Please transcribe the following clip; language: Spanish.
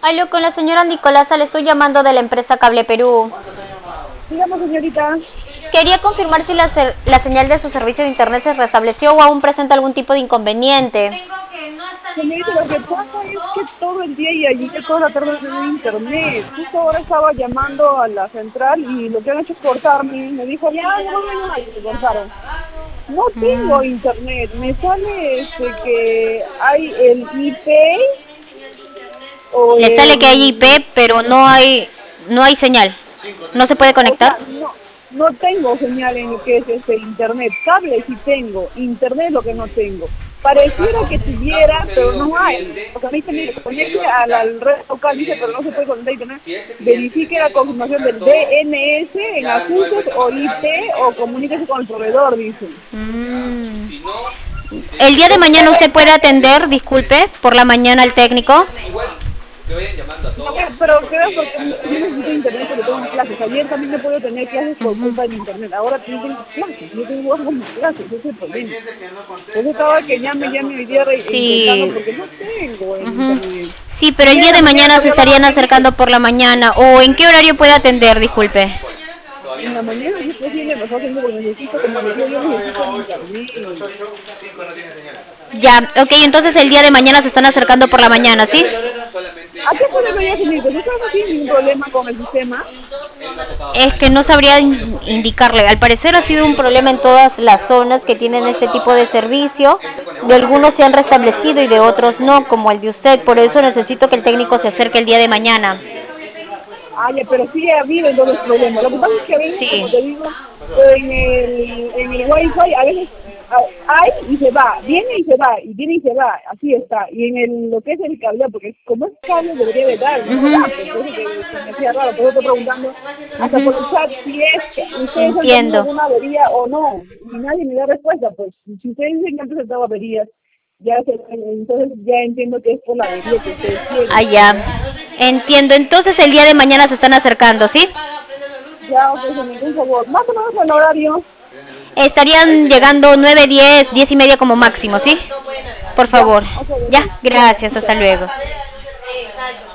Aló, con la señora Nicolasa, le estoy llamando de la empresa Cable Perú. Dígame, señorita. Quería confirmar si la señal de su servicio de internet se restableció o aún presenta algún tipo de inconveniente. Señorita, lo que pasa es que todo el día y ayer toda la tarde no tenía internet. Justo ahora estaba llamando a la central y lo que han hecho es cortarme. Me dijo, ya, no vuelvo a llamar y me cortaron. No tengo internet. Me sale que hay el IP o Le sale que hay IP, el... pero no hay señal. No se puede O conectar. sea, no tengo señal en lo que es internet. Cable sí tengo, internet es lo que no tengo. Pareciera que tuviera, pero no hay. O sea, me dice, mire, conecte al red local, dice, pero no se puede conectar a internet. Verifique la confirmación del DNS en asuntos o IP o comuníquese con el proveedor, dice. El día de Entonces, mañana usted puede atender, disculpe, por la mañana al técnico. pero creo porque yo necesito internet porque tengo clases. Ayer también no puedo tener clases por culpa del internet. Ahora también tengo clases. Yo tengo mis clases, ese es el problema. Entonces estaba que llame hoy día intentando Sí, porque no tengo el internet. sí, pero El el día día de la de mañana mañana le se voy a hablar estarían rapidito. acercando por la mañana. ¿O en qué horario puede atender, disculpe? En la mañana si es posible mejor tengo porque necesito, como les digo, yo necesito el internet. Ya, ok, entonces el día de mañana se están acercando por la mañana, ¿sí? ¿A qué hora debería venir? ¿Usted no tiene ningún problema con el sistema? Es que no sabría indicarle. Al parecer ha sido un problema en todas las zonas que tienen este tipo de servicio. De algunos se han restablecido y de otros no, como el de usted. Por eso necesito que el técnico se acerque el día de mañana. Ah, ya, pero sí ha habido entonces problemas. Lo que pasa es que a veces, Sí. como te digo, en el Wi-Fi a veces hay y se va, viene y se va, y viene y se va, así está. Y lo que es el cable, porque como es cable debería de dar, y no da, pues por eso que se me hacía raro. Por eso estoy preguntando hasta por el chat si es que ustedes han tenido Entiendo. alguna avería o no. Y nadie me da respuesta, pues si ustedes dicen que han presentado averías, entonces ya entiendo que es por la avería que ustedes tienen. Allá. Entiendo. Entonces el día de mañana se están acercando, ¿sí? Ya, pues sin ningún favor. Más o menos el horario. Estarían llegando 9, 10, 10 y media como máximo, ¿sí? Por Ya, favor. ok, Ya, ok. Ya, gracias, listo. hasta luego.